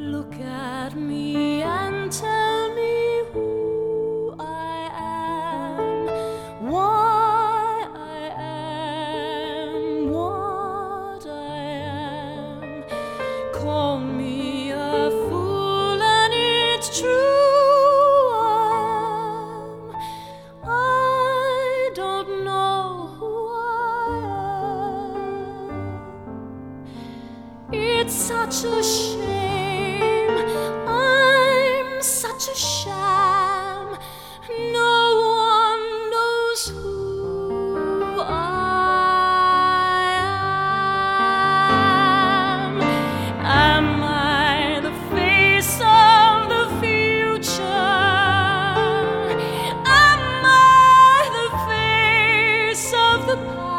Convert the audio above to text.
Look at me and tell me who I am, why I am what I am. Call me a fool and it's true I am. I don't know who I am. It's such a shame. I'm such a sham. No one knows who I am. Am I the face of the future? Am I the face of the past?